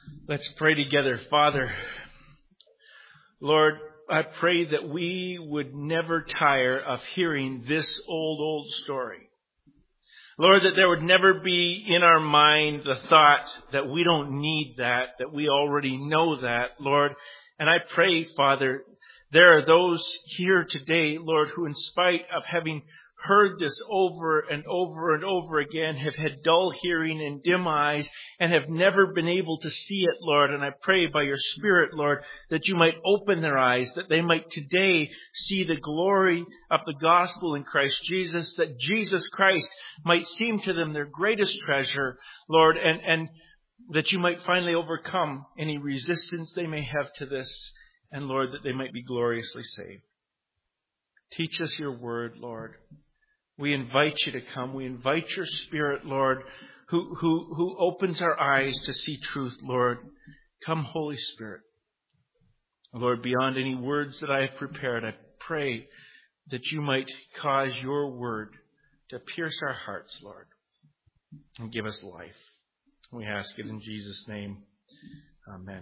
Let's pray together. Father, Lord, I pray that we would never tire of hearing this old story. Lord, that there would never be in our mind the thought that we don't need that we already know that, Lord. And I pray, Father, there are those here today, Lord, who in spite of having heard this over and over and over again, have had dull hearing and dim eyes and have never been able to see it, Lord. And I pray by your Spirit, Lord, that you might open their eyes, that they might today see the glory of the gospel in Christ Jesus, that Jesus Christ might seem to them their greatest treasure, Lord, and that you might finally overcome any resistance they may have to this, and Lord, that they might be gloriously saved. Teach us your word, Lord. We invite you to come. We invite your Spirit, Lord, who opens our eyes to see truth, Lord. Come, Holy Spirit. Lord, beyond any words that I have prepared, I pray that you might cause your word to pierce our hearts, Lord, and give us life. We ask it in Jesus' name. Amen.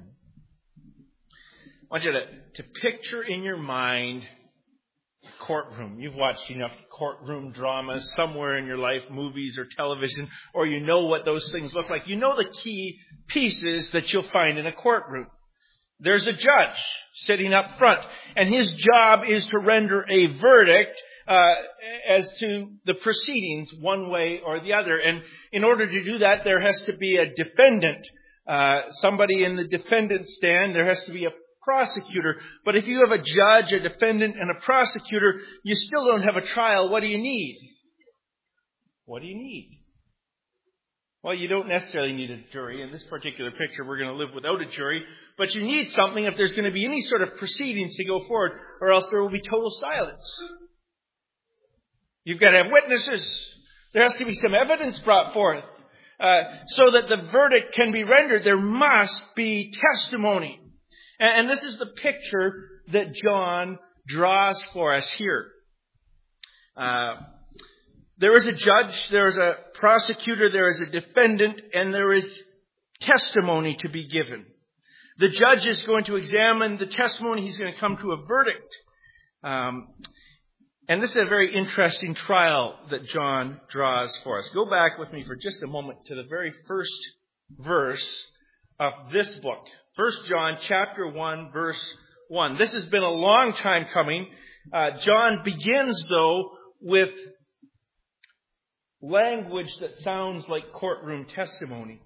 I want you to picture in your mind courtroom. You've watched enough courtroom dramas somewhere in your life, movies or television, or you know what those things look like. You know the key pieces that you'll find in a courtroom. There's a judge sitting up front, and his job is to render a verdict as to the proceedings one way or the other. And in order to do that, there has to be a defendant, somebody in the defendant stand. There has to be a prosecutor. But if you have a judge, a defendant, and a prosecutor, you still don't have a trial. What do you need? What do you need? Well, you don't necessarily need a jury. In this particular picture, we're going to live without a jury. But you need something if there's going to be any sort of proceedings to go forward, or else there will be total silence. You've got to have witnesses. There has to be some evidence brought forth. So that the verdict can be rendered, there must be testimony. And this is the picture that John draws for us here. There is a judge, there is a prosecutor, there is a defendant, and there is testimony to be given. The judge is going to examine the testimony. He's going to come to a verdict. And this is a very interesting trial that John draws for us. Go back with me for just a moment to the very first verse of this book. 1 John chapter 1, verse 1. This has been a long time coming. John begins, though, with language that sounds like courtroom testimony.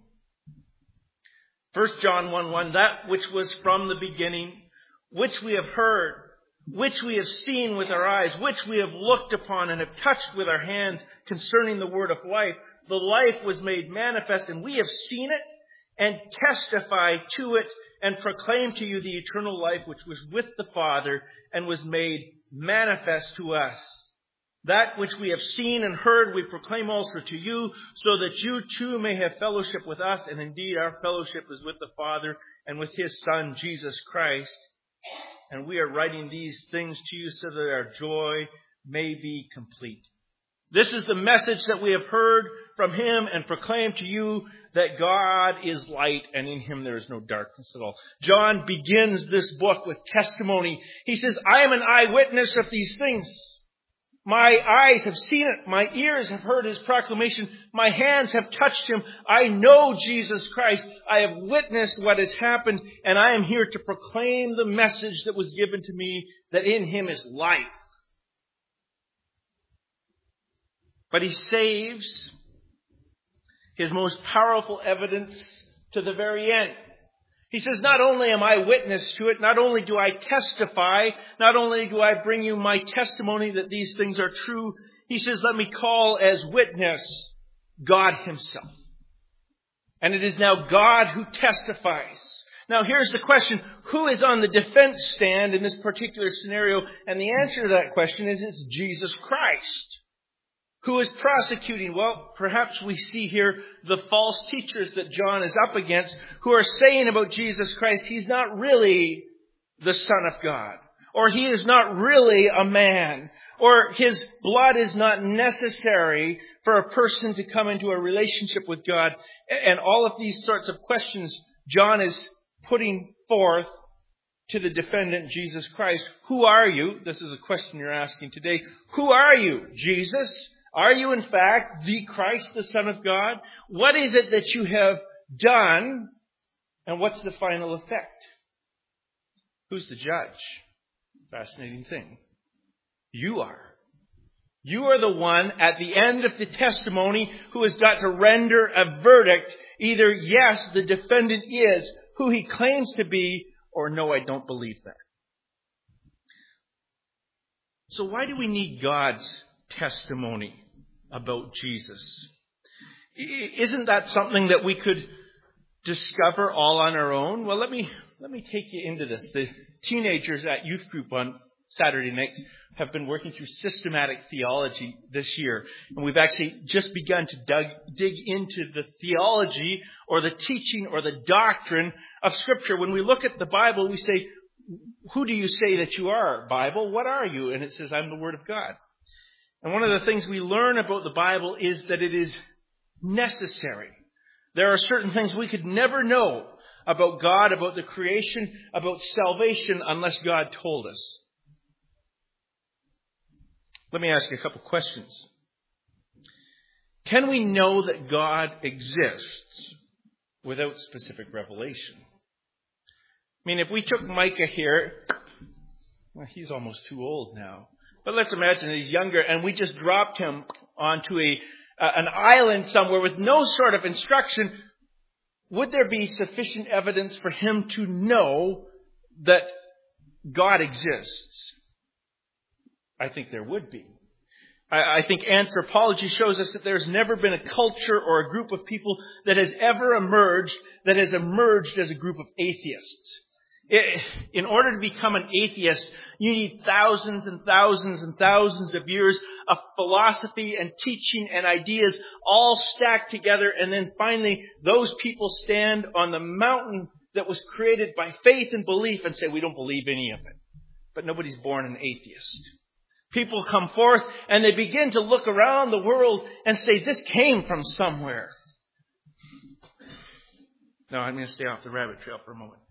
1 John 1:1, that which was from the beginning, which we have heard, which we have seen with our eyes, which we have looked upon and have touched with our hands concerning the word of life. The life was made manifest, and we have seen it and testify to it and proclaim to you the eternal life which was with the Father and was made manifest to us. That which we have seen and heard we proclaim also to you, so that you too may have fellowship with us. And indeed our fellowship is with the Father and with His Son, Jesus Christ. And we are writing these things to you so that our joy may be complete. This is the message that we have heard from Him and proclaimed to you, that God is light and in Him there is no darkness at all. John begins this book with testimony. He says, I am an eyewitness of these things. My eyes have seen it. My ears have heard His proclamation. My hands have touched Him. I know Jesus Christ. I have witnessed what has happened, and I am here to proclaim the message that was given to me, that in Him is life. But he saves his most powerful evidence to the very end. He says, not only am I witness to it, not only do I testify, not only do I bring you my testimony that these things are true, he says, let me call as witness God Himself. And it is now God who testifies. Now here's the question, who is on the defense stand in this particular scenario? And the answer to that question is it's Jesus Christ. Who is prosecuting? Well, perhaps we see here the false teachers that John is up against, who are saying about Jesus Christ, He's not really the Son of God, or He is not really a man, or His blood is not necessary for a person to come into a relationship with God. And all of these sorts of questions John is putting forth to the defendant, Jesus Christ, who are you? This is a question you're asking today. Who are you, Jesus? Are you in fact the Christ, the Son of God? What is it that you have done? And what's the final effect? Who's the judge? Fascinating thing. You are. You are the one at the end of the testimony who has got to render a verdict. Either yes, the defendant is who he claims to be, or no, I don't believe that. So why do we need God's testimony about Jesus? Isn't that something that we could discover all on our own? Well, let me take you into this. The teenagers at youth group on Saturday nights have been working through systematic theology this year. And we've actually just begun to dig into the theology or the teaching or the doctrine of Scripture. When we look at the Bible, we say, who do you say that you are, Bible? What are you? And it says, I'm the Word of God. And one of the things we learn about the Bible is that it is necessary. There are certain things we could never know about God, about the creation, about salvation, unless God told us. Let me ask you a couple questions. Can we know that God exists without specific revelation? I mean, if we took Micah here, well, he's almost too old now. But let's imagine that he's younger and we just dropped him onto an island somewhere with no sort of instruction. Would there be sufficient evidence for him to know that God exists? I think there would be. I think anthropology shows us that there's never been a culture or a group of people that has ever emerged as a group of atheists. In order to become an atheist, you need thousands and thousands and thousands of years of philosophy and teaching and ideas all stacked together, and then finally those people stand on the mountain that was created by faith and belief and say, we don't believe any of it. But nobody's born an atheist. People come forth and they begin to look around the world and say, this came from somewhere. Now, I'm going to stay off the rabbit trail for a moment.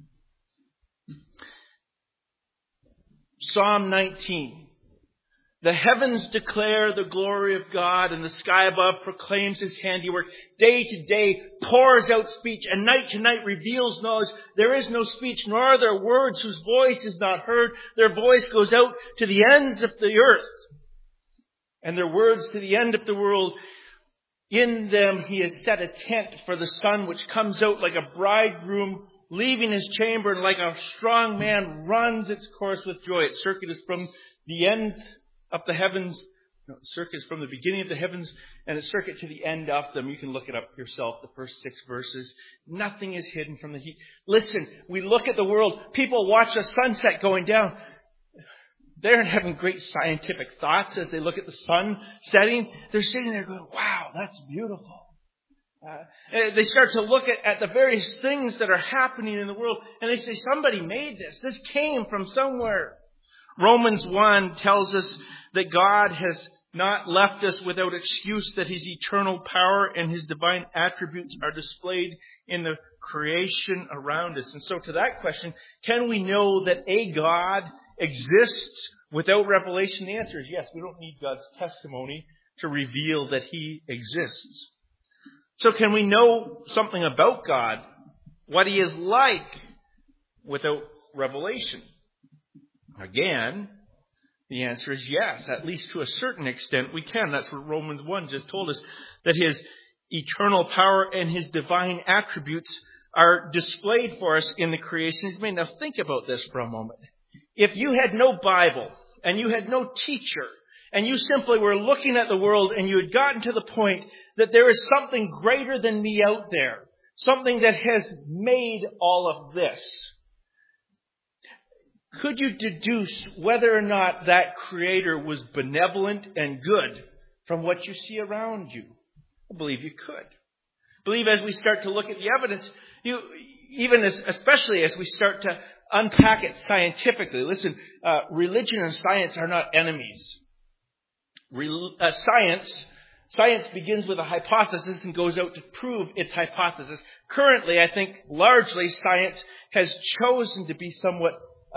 Psalm 19. The heavens declare the glory of God, and the sky above proclaims His handiwork. Day to day pours out speech, and night to night reveals knowledge. There is no speech, nor are there words whose voice is not heard. Their voice goes out to the ends of the earth, and their words to the end of the world. In them He has set a tent for the sun, which comes out like a bridegroom leaving his chamber, and like a strong man runs its course with joy. Its circuit is from the ends of the heavens. No, circuit is from the beginning of the heavens, and its circuit to the end of them. You can look it up yourself, the first 6 verses. Nothing is hidden from the heat. Listen, we look at the world. People watch a sunset going down. They're having great scientific thoughts as they look at the sun setting. They're sitting there going, wow, that's beautiful. They start to look at the various things that are happening in the world, and they say, somebody made this. This came from somewhere. Romans 1 tells us that God has not left us without excuse, that His eternal power and His divine attributes are displayed in the creation around us. And so to that question, can we know that a God exists without revelation? The answer is yes. We don't need God's testimony to reveal that He exists. So can we know something about God, what He is like, without revelation? Again, the answer is yes. At least to a certain extent we can. That's what Romans 1 just told us, that His eternal power and His divine attributes are displayed for us in the creation He's made. Now think about this for a moment. If you had no Bible and you had no teacher, and you simply were looking at the world and you had gotten to the point that there is something greater than me out there, something that has made all of this, could you deduce whether or not that Creator was benevolent and good from what you see around you? I believe you could. I believe as we start to look at the evidence, especially as we start to unpack it scientifically. Listen, religion and science are not enemies. Science Science begins with a hypothesis and goes out to prove its hypothesis. Currently, I think largely science has chosen to be somewhat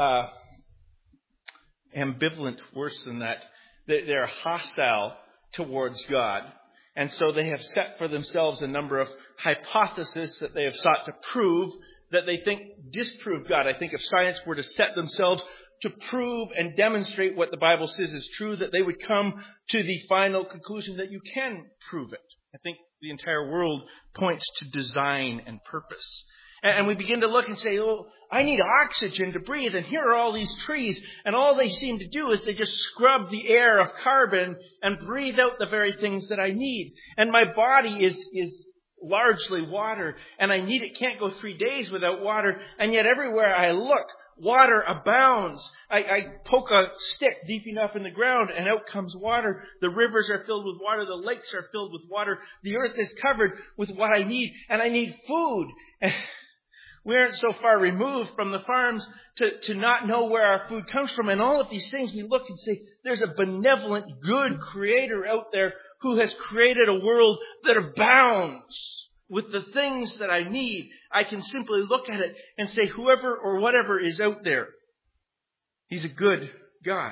ambivalent, worse than that. They're hostile towards God. And so they have set for themselves a number of hypotheses that they have sought to prove that they think disprove God. I think if science were to set themselves to prove and demonstrate what the Bible says is true, that they would come to the final conclusion that you can prove it. I think the entire world points to design and purpose. And we begin to look and say, oh, I need oxygen to breathe, and here are all these trees, and all they seem to do is they just scrub the air of carbon and breathe out the very things that I need. And my body is largely water, and I need it, can't go 3 days without water, and yet everywhere I look, water abounds. I poke a stick deep enough in the ground and out comes water. The rivers are filled with water. The lakes are filled with water. The earth is covered with what I need, and I need food. And we aren't so far removed from the farms to not know where our food comes from. And all of these things we look and say, there's a benevolent, good creator out there who has created a world that abounds with the things that I need. I can simply look at it and say, whoever or whatever is out there, He's a good God.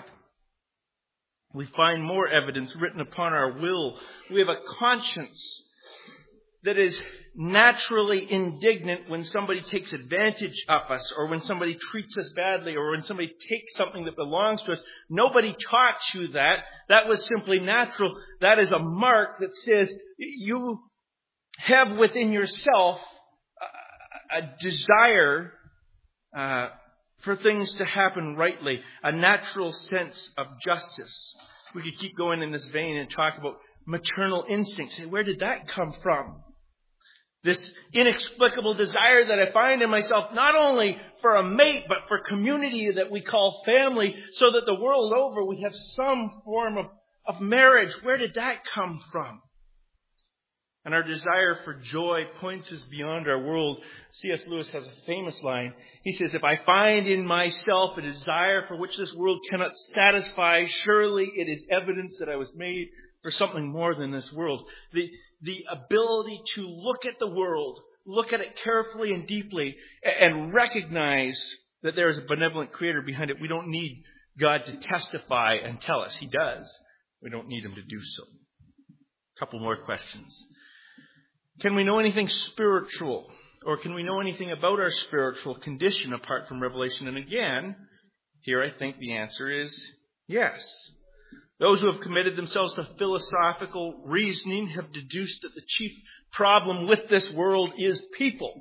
We find more evidence written upon our will. We have a conscience that is naturally indignant when somebody takes advantage of us, or when somebody treats us badly, or when somebody takes something that belongs to us. Nobody taught you that. That was simply natural. That is a mark that says you have within yourself a desire for things to happen rightly, a natural sense of justice. We could keep going in this vein and talk about maternal instincts. Where did that come from? This inexplicable desire that I find in myself, not only for a mate, but for community that we call family, so that the world over we have some form of marriage. Where did that come from? And our desire for joy points us beyond our world. C.S. Lewis has a famous line. He says, if I find in myself a desire for which this world cannot satisfy, surely it is evidence that I was made for something more than this world. The ability to look at the world, look at it carefully and deeply, and recognize that there is a benevolent creator behind it. We don't need God to testify and tell us. He does. We don't need Him to do so. A couple more questions. Can we know anything spiritual? Or can we know anything about our spiritual condition apart from revelation? And again, here I think the answer is yes. Those who have committed themselves to philosophical reasoning have deduced that the chief problem with this world is people.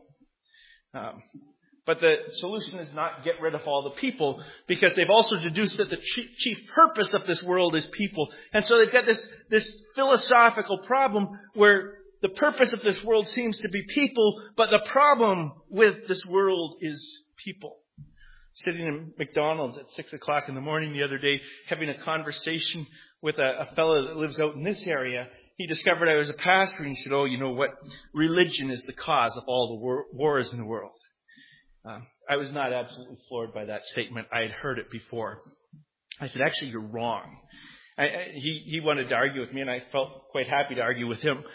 But the solution is not get rid of all the people, because they've also deduced that the chief purpose of this world is people. And so they've got this philosophical problem where the purpose of this world seems to be people, but the problem with this world is people. Sitting in McDonald's at 6 o'clock in the morning the other day, having a conversation with a fellow that lives out in this area. He discovered I was a pastor, and he said, oh, you know what? Religion is the cause of all the wars in the world. I was not absolutely floored by that statement. I had heard it before. I said, actually, you're wrong. He wanted to argue with me, and I felt quite happy to argue with him.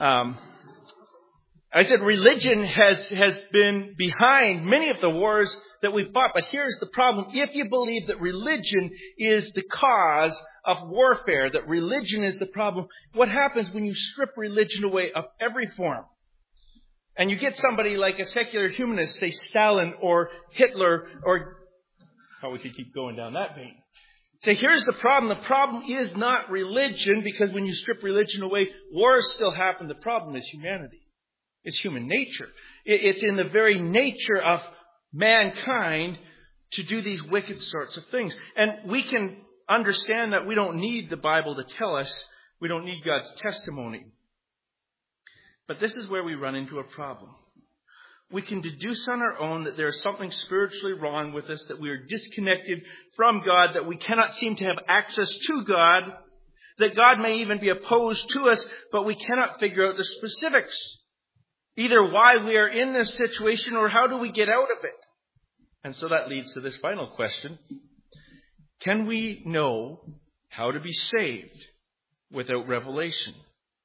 I said religion has been behind many of the wars that we've fought. But here's the problem. If you believe that religion is the cause of warfare, that religion is the problem, what happens when you strip religion away of every form? And you get somebody like a secular humanist, say Stalin or Hitler, or we could keep going down that vein. Say, here's the problem. The problem is not religion, because when you strip religion away, wars still happen. The problem is humanity. It's human nature. It's in the very nature of mankind to do these wicked sorts of things. And we can understand that we don't need the Bible to tell us. We don't need God's testimony. But this is where we run into a problem. We can deduce on our own that there is something spiritually wrong with us, that we are disconnected from God, that we cannot seem to have access to God, that God may even be opposed to us, but we cannot figure out the specifics. Either why we are in this situation or how do we get out of it. And so that leads to this final question. Can we know how to be saved without revelation?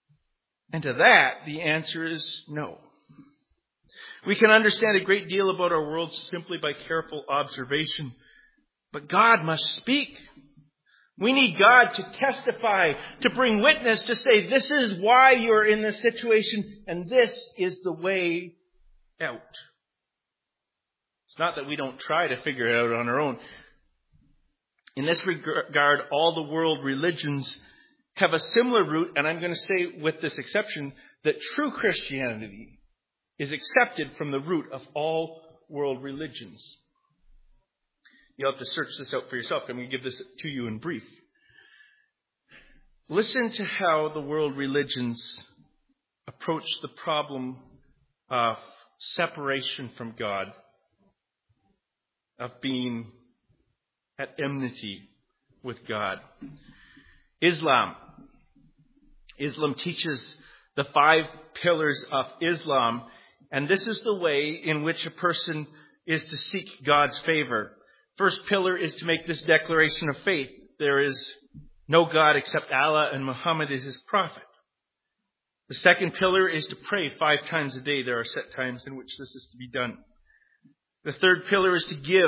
And to that, the answer is no. We can understand a great deal about our world simply by careful observation, but God must speak. We need God to testify, to bring witness, to say, this is why you're in this situation, and this is the way out. It's not that we don't try to figure it out on our own. In this regard, all the world religions have a similar root, and I'm going to say with this exception, that true Christianity is accepted from the root of all world religions. You'll have to search this out for yourself. I'm going to give this to you in brief. Listen to how the world religions approach the problem of separation from God, of being at enmity with God. Islam teaches the 5 pillars of Islam, and this is the way in which a person is to seek God's favor. First pillar is to make this declaration of faith. There is no God except Allah, and Muhammad is his prophet. The second pillar is to pray 5 times a day. There are set times in which this is to be done. The third pillar is to give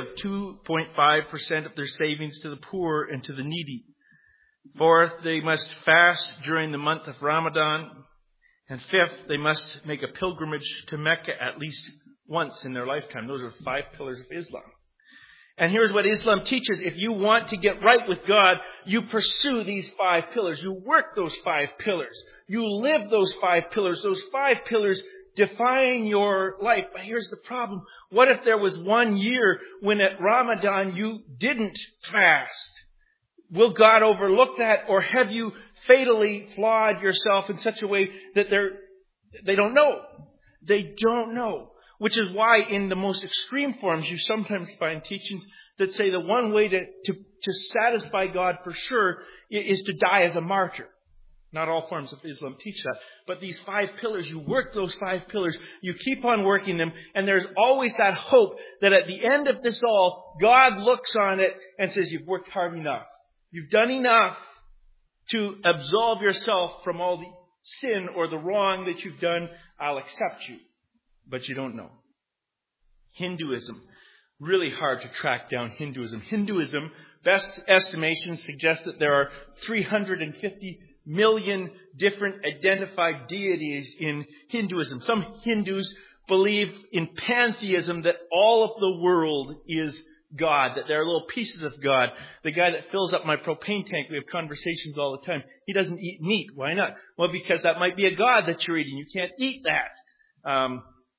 2.5% of their savings to the poor and to the needy. Fourth, they must fast during the month of Ramadan. And fifth, they must make a pilgrimage to Mecca at least once in their lifetime. Those are 5 pillars of Islam. And here's what Islam teaches. If you want to get right with God, you pursue these 5 pillars. You work those 5 pillars. You live those 5 pillars. Those 5 pillars define your life. But here's the problem. What if there was one year when at Ramadan you didn't fast? Will God overlook that, or have you fatally flawed yourself in such a way that they don't know? They don't know. Which is why in the most extreme forms you sometimes find teachings that say the one way to satisfy God for sure is to die as a martyr. Not all forms of Islam teach that. But these 5 pillars, you work those 5 pillars, you keep on working them, and there's always that hope that at the end of this all, God looks on it and says, you've worked hard enough. You've done enough to absolve yourself from all the sin or the wrong that you've done. I'll accept you. But you don't know. Hinduism. Really hard to track down Hinduism. Hinduism, best estimations suggest that there are 350 million different identified deities in Hinduism. Some Hindus believe in pantheism, that all of the world is God, that there are little pieces of God. The guy that fills up my propane tank, we have conversations all the time. He doesn't eat meat. Why not? Well, because that might be a God that you're eating. You can't eat that.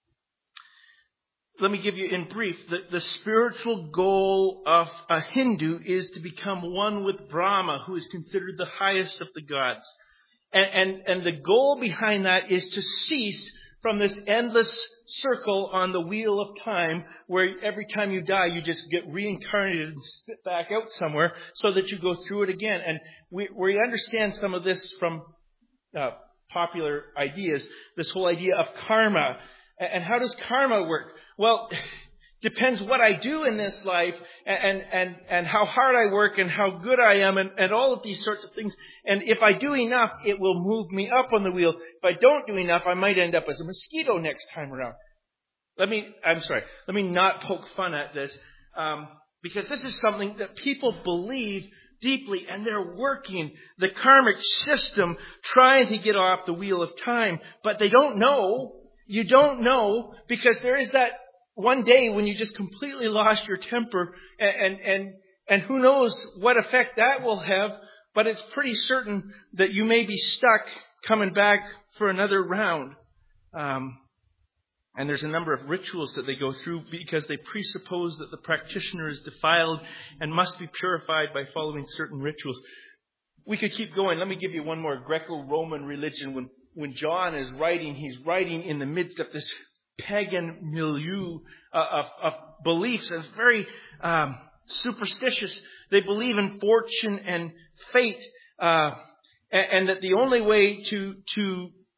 Let me give you in brief, the spiritual goal of a Hindu is to become one with Brahma, who is considered the highest of the gods. And the goal behind that is to cease from this endless circle on the wheel of time, where every time you die, you just get reincarnated and spit back out somewhere so that you go through it again. And we understand some of this from popular ideas, this whole idea of karma. And how does karma work? Well, depends what I do in this life and how hard I work and how good I am and all of these sorts of things. And if I do enough, it will move me up on the wheel. If I don't do enough, I might end up as a mosquito next time around. Let me not poke fun at this, because this is something that people believe deeply, and they're working the karmic system trying to get off the wheel of time, but they don't know. You don't know, because there is that one day when you just completely lost your temper, and who knows what effect that will have, but it's pretty certain that you may be stuck coming back for another round. And there's a number of rituals that they go through because they presuppose that the practitioner is defiled and must be purified by following certain rituals. We could keep going. Let me give you one more. Greco-Roman religion. When John is writing, he's writing in the midst of this pagan milieu of beliefs. It's very superstitious. They believe in fortune and fate, and that the only way to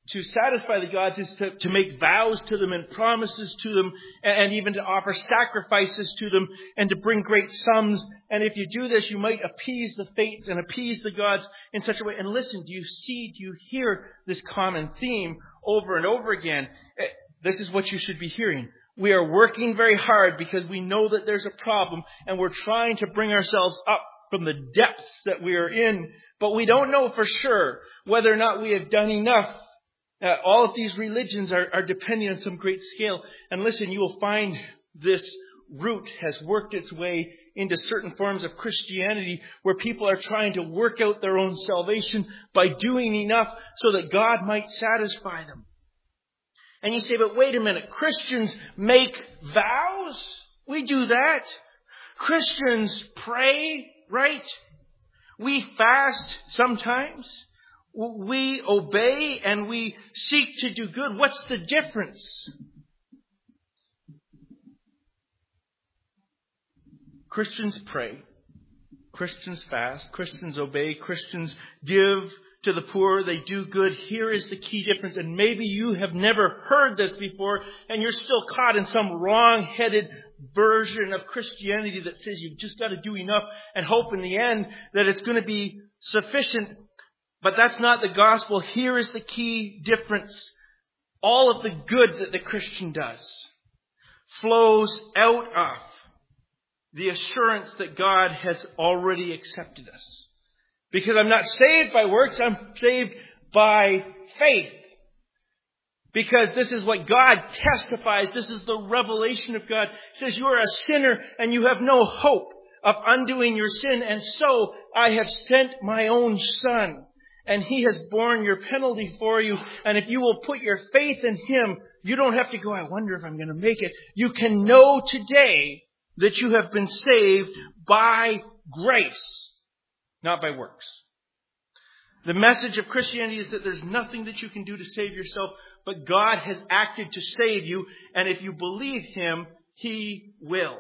to satisfy the gods is to make vows to them and promises to them, and even to offer sacrifices to them and to bring great sums. And if you do this, you might appease the fates and appease the gods in such a way. And listen, do you hear this common theme over and over again? This is what you should be hearing. We are working very hard because we know that there's a problem, and we're trying to bring ourselves up from the depths that we are in, but we don't know for sure whether or not we have done enough. All of these religions are depending on some great scale. And listen, you will find this root has worked its way into certain forms of Christianity where people are trying to work out their own salvation by doing enough so that God might satisfy them. And you say, but wait a minute, Christians make vows? We do that. Christians pray, right? We fast sometimes. We obey and we seek to do good. What's the difference? Christians pray. Christians fast. Christians obey. Christians give to the poor. They do good. Here is the key difference. And maybe you have never heard this before and you're still caught in some wrong-headed version of Christianity that says you've just got to do enough and hope in the end that it's going to be sufficient. But that's not the gospel. Here is the key difference. All of the good that the Christian does flows out of the assurance that God has already accepted us. Because I'm not saved by works, I'm saved by faith. Because this is what God testifies. This is the revelation of God. It says you are a sinner and you have no hope of undoing your sin. And so I have sent my own Son. And He has borne your penalty for you. And if you will put your faith in Him, you don't have to go, I wonder if I'm going to make it. You can know today that you have been saved by grace, not by works. The message of Christianity is that there's nothing that you can do to save yourself, but God has acted to save you. And if you believe Him, He will.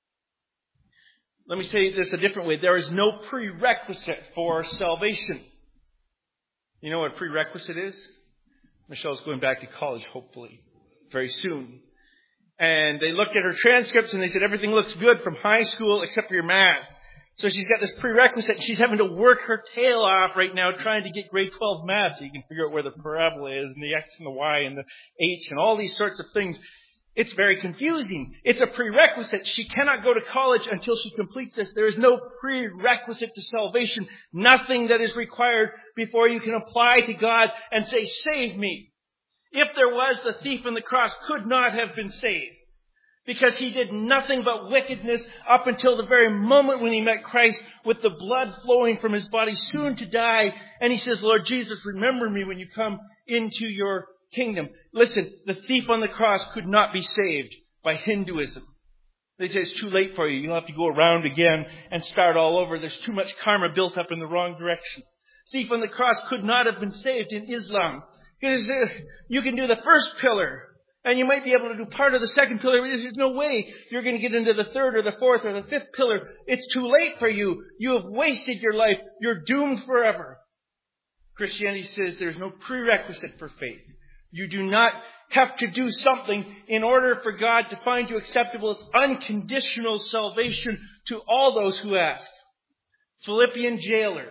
Let me say this a different way. There is no prerequisite for salvation. You know what a prerequisite is? Michelle's going back to college, hopefully, very soon. And they looked at her transcripts and they said, everything looks good from high school except for your math. So she's got this prerequisite and she's having to work her tail off right now trying to get grade 12 math so you can figure out where the parabola is and the X and the Y and the H and all these sorts of things. It's very confusing. It's a prerequisite. She cannot go to college until she completes this. There is no prerequisite to salvation. Nothing that is required before you can apply to God and say, save me. If there was, the thief on the cross could not have been saved. Because he did nothing but wickedness up until the very moment when he met Christ with the blood flowing from his body, soon to die. And he says, Lord Jesus, remember me when you come into your kingdom. Listen, the thief on the cross could not be saved by Hinduism. They say it's too late for you. You'll have to go around again and start all over. There's too much karma built up in the wrong direction. Thief on the cross could not have been saved in Islam. Because you can do the first pillar and you might be able to do part of the second pillar. There's no way you're going to get into the third or the fourth or the fifth pillar. It's too late for you. You have wasted your life. You're doomed forever. Christianity says there's no prerequisite for faith. You do not have to do something in order for God to find you acceptable. It's unconditional salvation to all those who ask. Philippian jailer,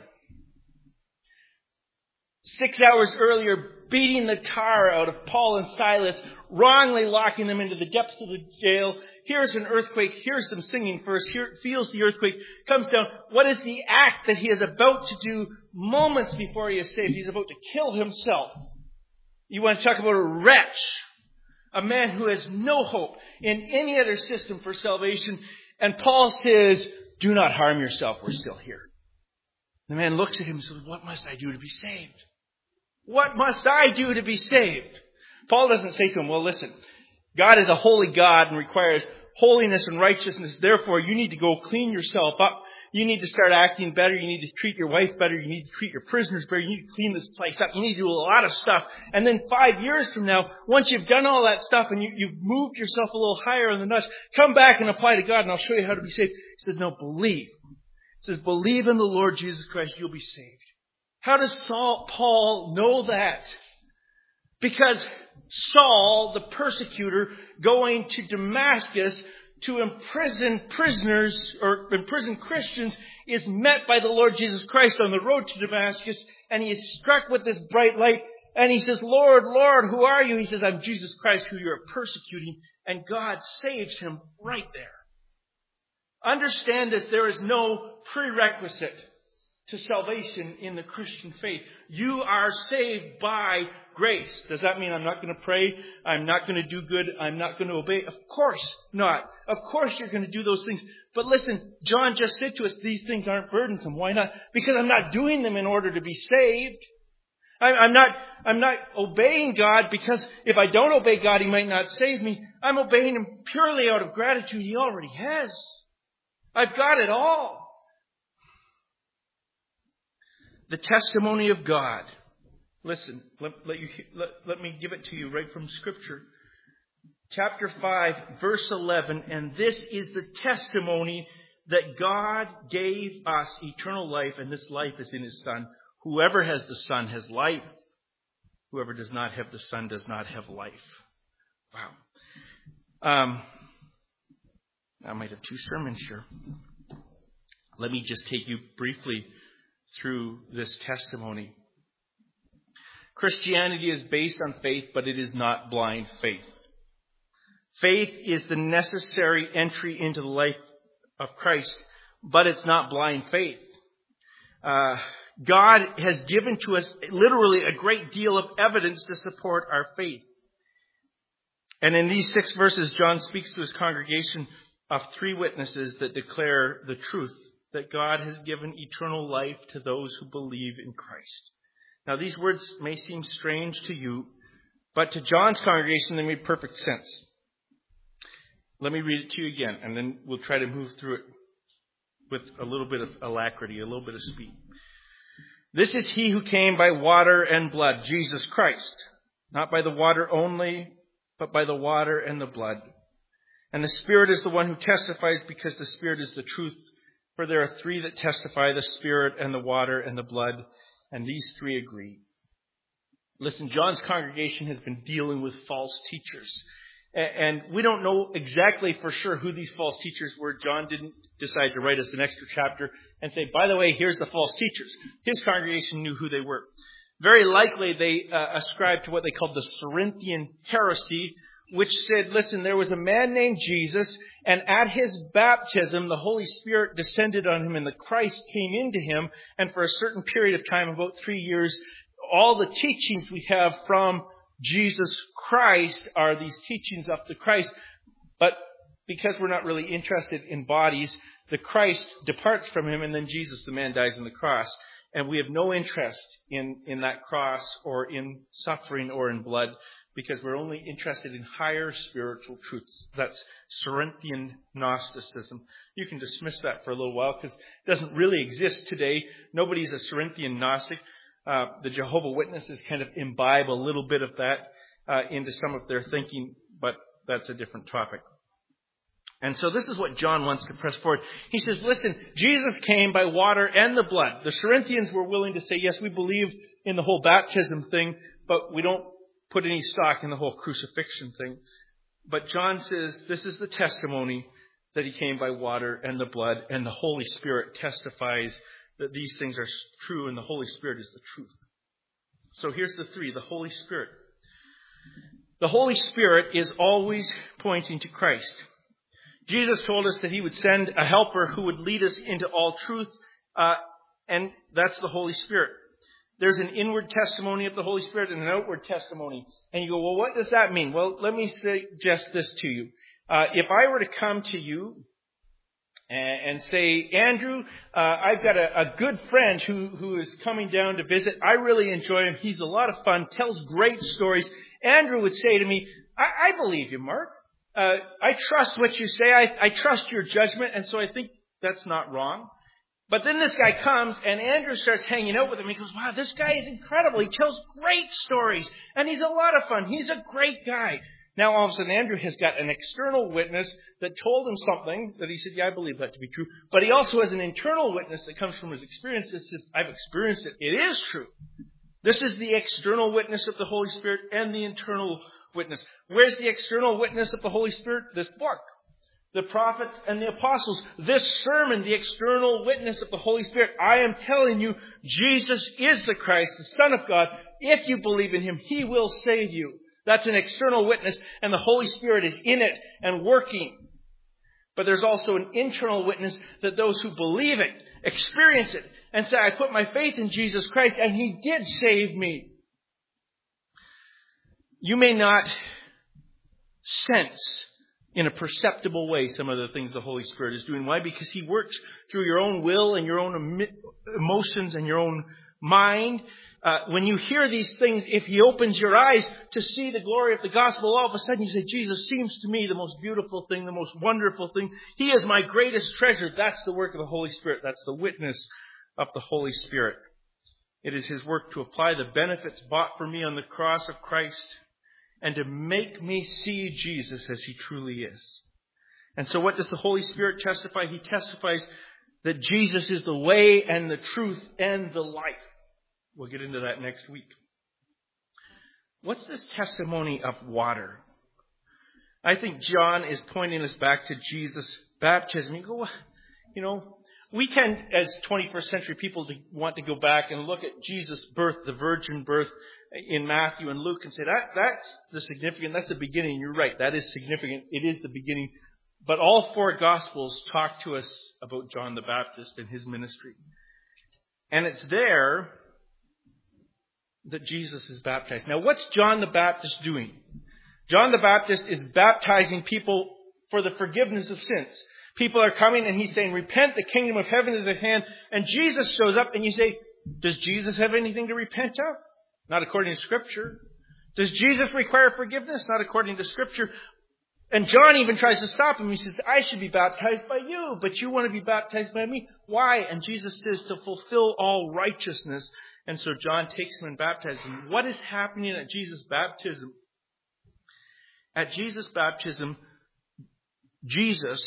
6 hours earlier, beating the tar out of Paul and Silas, wrongly locking them into the depths of the jail. Here's an earthquake. Here's them singing first. Here feels the earthquake, comes down. What is the act that he is about to do moments before he is saved? He's about to kill himself. You want to talk about a wretch, a man who has no hope in any other system for salvation. And Paul says, do not harm yourself. We're still here. The man looks at him and says, what must I do to be saved? What must I do to be saved? Paul doesn't say to him, well, listen, God is a holy God and requires holiness and righteousness. Therefore, you need to go clean yourself up. You need to start acting better. You need to treat your wife better. You need to treat your prisoners better. You need to clean this place up. You need to do a lot of stuff. And then 5 years from now, once you've done all that stuff and you've moved yourself a little higher on the notch, come back and apply to God and I'll show you how to be saved. He says, no, believe. He says, believe in the Lord Jesus Christ, you'll be saved. How does Paul know that? Because Saul, the persecutor, going to Damascus to imprison prisoners or imprison Christians, is met by the Lord Jesus Christ on the road to Damascus, and he is struck with this bright light, and he says, Lord, Lord, who are you? He says, I'm Jesus Christ, who you're persecuting, and God saves him right there. Understand this, there is no prerequisite to salvation in the Christian faith. You are saved by grace. Does that mean I'm not going to pray? I'm not going to do good? I'm not going to obey? Of course not. Of course you're going to do those things. But listen, John just said to us, these things aren't burdensome. Why not? Because I'm not doing them in order to be saved. I'm not obeying God because if I don't obey God, He might not save me. I'm obeying Him purely out of gratitude. He already has. I've got it all. The testimony of God. Listen, let me give it to you right from Scripture. Chapter 5, verse 11. And this is the testimony that God gave us eternal life, and this life is in His Son. Whoever has the Son has life. Whoever does not have the Son does not have life. Wow. I might have two sermons here. Let me just take you briefly through this testimony. Christianity is based on faith, but it is not blind faith. Faith is the necessary entry into the life of Christ, but it's not blind faith. God has given to us literally a great deal of evidence to support our faith. And in these 6 verses, John speaks to his congregation of 3 witnesses that declare the truth that God has given eternal life to those who believe in Christ. Now, these words may seem strange to you, but to John's congregation, they made perfect sense. Let me read it to you again, and then we'll try to move through it with a little bit of alacrity, a little bit of speed. This is He who came by water and blood, Jesus Christ, not by the water only, but by the water and the blood. And the Spirit is the one who testifies, because the Spirit is the truth. For there are 3 that testify, the Spirit and the water and the blood, and these 3 agree. Listen, John's congregation has been dealing with false teachers. And we don't know exactly for sure who these false teachers were. John didn't decide to write us an extra chapter and say, by the way, here's the false teachers. His congregation knew who they were. Very likely they ascribed to what they called the Cerinthian heresy, which said, listen, there was a man named Jesus, and at his baptism, the Holy Spirit descended on him, and the Christ came into him, and for a certain period of time, about 3 years, all the teachings we have from Jesus Christ are these teachings of the Christ. But because we're not really interested in bodies, the Christ departs from him, and then Jesus, the man, dies on the cross. And we have no interest in that cross or in suffering or in blood, because we're only interested in higher spiritual truths. That's Cerinthian Gnosticism. You can dismiss that for a little while because it doesn't really exist today. Nobody's a Cerinthian Gnostic. The Jehovah's Witnesses kind of imbibe a little bit of that into some of their thinking, but that's a different topic. And so this is what John wants to press forward. He says, listen, Jesus came by water and the blood. The Cerinthians were willing to say, yes, we believe in the whole baptism thing, but we don't put any stock in the whole crucifixion thing. But John says this is the testimony that He came by water and the blood, and the Holy Spirit testifies that these things are true, and the Holy Spirit is the truth. So here's the 3. The Holy Spirit. The Holy Spirit is always pointing to Christ. Jesus told us that He would send a helper who would lead us into all truth, and that's the Holy Spirit. There's an inward testimony of the Holy Spirit and an outward testimony. And you go, well, what does that mean? Well, let me suggest this to you. If I were to come to you and say, Andrew, I've got a good friend who is coming down to visit. I really enjoy him. He's a lot of fun, tells great stories. Andrew would say to me, I believe you, Mark. I trust what you say. I trust your judgment. And so I think that's not wrong. But then this guy comes, and Andrew starts hanging out with him. He goes, wow, this guy is incredible. He tells great stories, and he's a lot of fun. He's a great guy. Now, all of a sudden, Andrew has got an external witness that told him something that he said, yeah, I believe that to be true. But he also has an internal witness that comes from his experience that says, I've experienced it. It is true. This is the external witness of the Holy Spirit and the internal witness. Where's the external witness of the Holy Spirit? This book. The prophets and the apostles. This sermon, the external witness of the Holy Spirit. I am telling you, Jesus is the Christ, the Son of God. If you believe in Him, He will save you. That's an external witness, and the Holy Spirit is in it and working. But there's also an internal witness that those who believe it, experience it, and say, I put my faith in Jesus Christ, and He did save me. You may not sense in a perceptible way some of the things the Holy Spirit is doing. Why? Because He works through your own will and your own emotions and your own mind. When you hear these things, if He opens your eyes to see the glory of the gospel, all of a sudden you say, Jesus seems to me the most beautiful thing, the most wonderful thing. He is my greatest treasure. That's the work of the Holy Spirit. That's the witness of the Holy Spirit. It is His work to apply the benefits bought for me on the cross of Christ and to make me see Jesus as He truly is. And so what does the Holy Spirit testify? He testifies that Jesus is the way and the truth and the life. We'll get into that next week. What's this testimony of water? I think John is pointing us back to Jesus' baptism. We can, as 21st century people, want to go back and look at Jesus' birth, the virgin birth in Matthew and Luke, and say, that's the significant, that's the beginning. You're right, that is significant. It is the beginning. But all four Gospels talk to us about John the Baptist and his ministry. And it's there that Jesus is baptized. Now, what's John the Baptist doing? John the Baptist is baptizing people for the forgiveness of sins. People are coming and he's saying, repent, the kingdom of heaven is at hand. And Jesus shows up and you say, does Jesus have anything to repent of? Not according to Scripture. Does Jesus require forgiveness? Not according to Scripture. And John even tries to stop him. He says, I should be baptized by you, but you want to be baptized by me. Why? And Jesus says, to fulfill all righteousness. And so John takes him and baptizes him. What is happening at Jesus' baptism? At Jesus' baptism, Jesus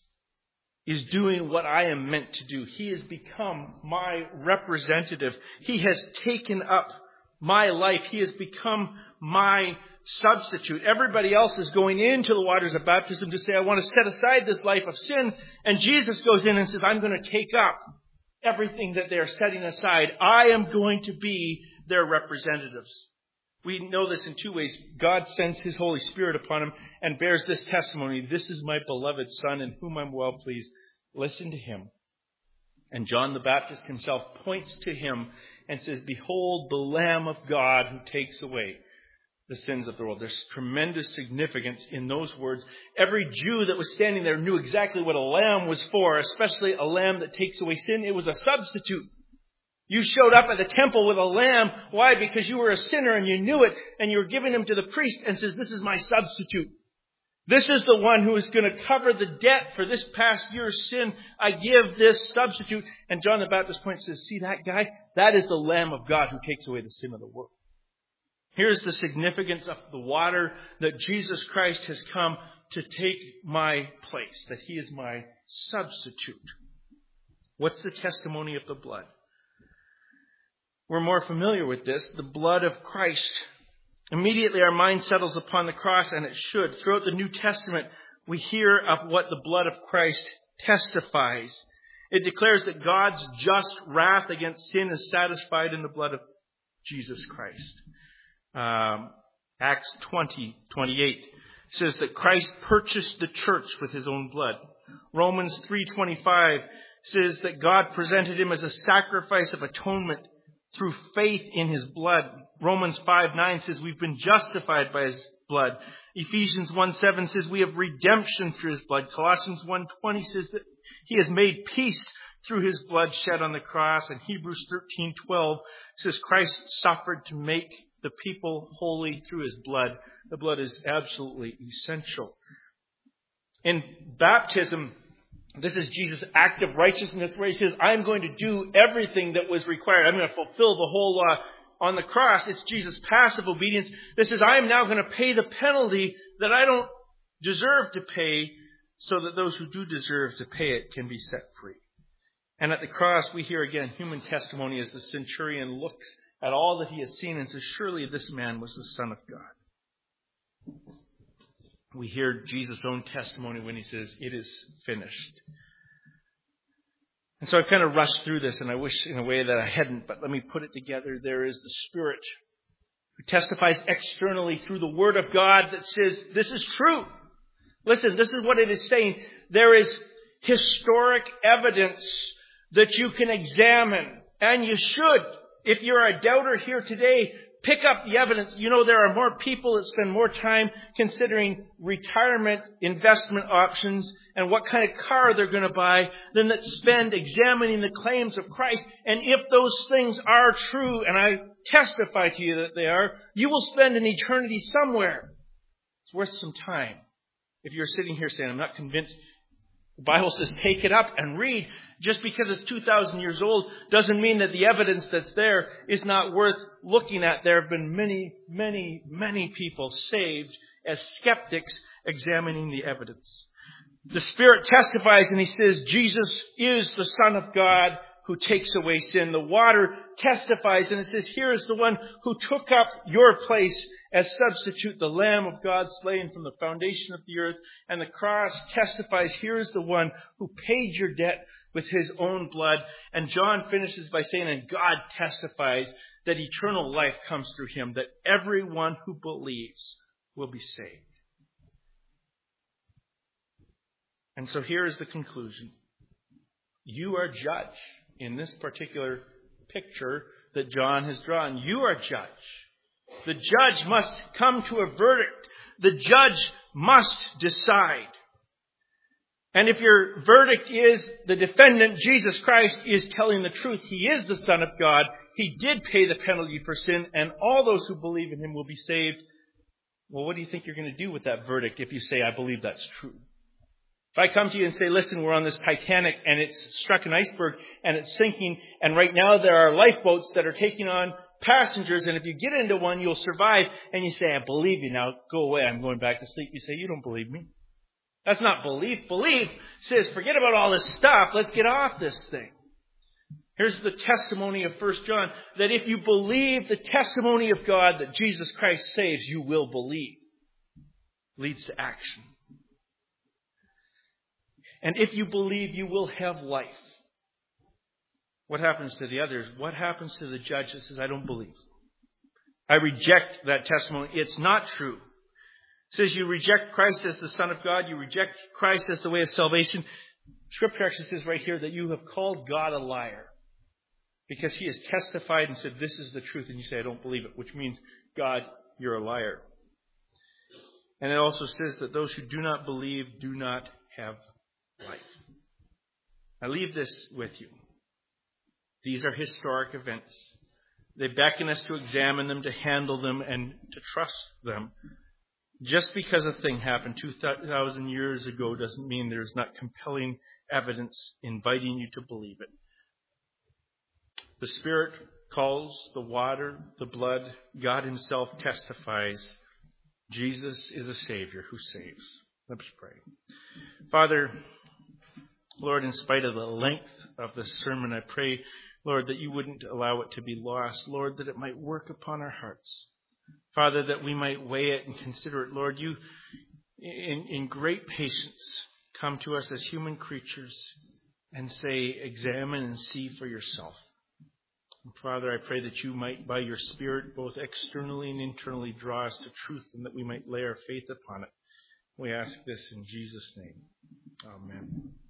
is doing what I am meant to do. He has become my representative. He has taken up my life. He has become my substitute. Everybody else is going into the waters of baptism to say, I want to set aside this life of sin. And Jesus goes in and says, I'm going to take up everything that they're setting aside. I am going to be their representatives. We know this in two ways. God sends His Holy Spirit upon him and bears this testimony. This is my beloved Son in whom I'm well pleased. Listen to Him. And John the Baptist himself points to Him and says, behold the Lamb of God who takes away the sins of the world. There's tremendous significance in those words. Every Jew that was standing there knew exactly what a lamb was for, especially a lamb that takes away sin. It was a substitute. You showed up at the temple with a lamb. Why? Because you were a sinner and you knew it, and you were giving him to the priest and says, this is my substitute. This is the one who is going to cover the debt for this past year's sin. I give this substitute. And John the Baptist points and says, see that guy? That is the Lamb of God who takes away the sin of the world. Here's the significance of the water, that Jesus Christ has come to take my place, that He is my substitute. What's the testimony of the blood? We're more familiar with this, the blood of Christ. Immediately our mind settles upon the cross, and it should. Throughout the New Testament, we hear of what the blood of Christ testifies. It declares that God's just wrath against sin is satisfied in the blood of Jesus Christ. Acts 20:28 says that Christ purchased the church with His own blood. Romans 3:25 says that God presented Him as a sacrifice of atonement through faith in His blood. Romans 5:9 says we've been justified by His blood. Ephesians 1:7 says we have redemption through His blood. Colossians 1:20 says that He has made peace through His blood shed on the cross. And Hebrews 13:12 says Christ suffered to make the people holy through His blood. The blood is absolutely essential. In baptism, this is Jesus' act of righteousness where He says, I'm going to do everything that was required. I'm going to fulfill the whole law. On the cross, it's Jesus' passive obedience. This is, I am now going to pay the penalty that I don't deserve to pay, so that those who do deserve to pay it can be set free. And at the cross, we hear again human testimony as the centurion looks at all that he has seen and says, surely this man was the Son of God. We hear Jesus' own testimony when he says, it is finished. And so I've kind of rushed through this, and I wish in a way that I hadn't, but let me put it together. There is the Spirit who testifies externally through the Word of God that says, this is true. Listen, this is what it is saying. There is historic evidence that you can examine, and you should. If you're a doubter here today, pick up the evidence. You know, there are more people that spend more time considering retirement investment options and what kind of car they're going to buy than that spend examining the claims of Christ. And if those things are true, and I testify to you that they are, you will spend an eternity somewhere. It's worth some time. If you're sitting here saying, I'm not convinced, the Bible says take it up and read. Just because it's 2,000 years old doesn't mean that the evidence that's there is not worth looking at. There have been many, many, many people saved as skeptics examining the evidence. The Spirit testifies and he says, Jesus is the Son of God who takes away sin. The water testifies and it says, here is the one who took up your place as substitute, the Lamb of God slain from the foundation of the earth. And the cross testifies, here is the one who paid your debt with his own blood. And John finishes by saying, and God testifies that eternal life comes through him, that everyone who believes will be saved. And so here is the conclusion. You are judge in this particular picture that John has drawn. You are judge. The judge must come to a verdict. The judge must decide. And if your verdict is the defendant, Jesus Christ, is telling the truth, he is the Son of God, he did pay the penalty for sin, and all those who believe in him will be saved, well, what do you think you're going to do with that verdict if you say, I believe that's true? If I come to you and say, listen, we're on this Titanic and it's struck an iceberg and it's sinking, and right now there are lifeboats that are taking on passengers, and if you get into one, you'll survive, and you say, I believe you, now go away, I'm going back to sleep. You say, you don't believe me. That's not belief. Belief says, forget about all this stuff, let's get off this thing. Here's the testimony of 1 John, that if you believe the testimony of God that Jesus Christ saves, you will believe. Leads to action. And if you believe, you will have life. What happens to the others? What happens to the judge that says, I don't believe? I reject that testimony. It's not true. It says you reject Christ as the Son of God. You reject Christ as the way of salvation. Scripture actually says right here that you have called God a liar. Because he has testified and said, this is the truth. And you say, I don't believe it. Which means, God, you're a liar. And it also says that those who do not believe do not have life. I leave this with you. These are historic events. They beckon us to examine them, to handle them, and to trust them. Just because a thing happened 2,000 years ago doesn't mean there's not compelling evidence inviting you to believe it. The Spirit calls, the water, the blood, God himself testifies. Jesus is a Savior who saves. Let's pray. Father, Lord, in spite of the length of this sermon, I pray, Lord, that you wouldn't allow it to be lost. Lord, that it might work upon our hearts. Father, that we might weigh it and consider it. Lord, you, in great patience, come to us as human creatures and say, examine and see for yourself. And Father, I pray that you might, by your Spirit, both externally and internally, draw us to truth and that we might lay our faith upon it. We ask this in Jesus' name. Amen.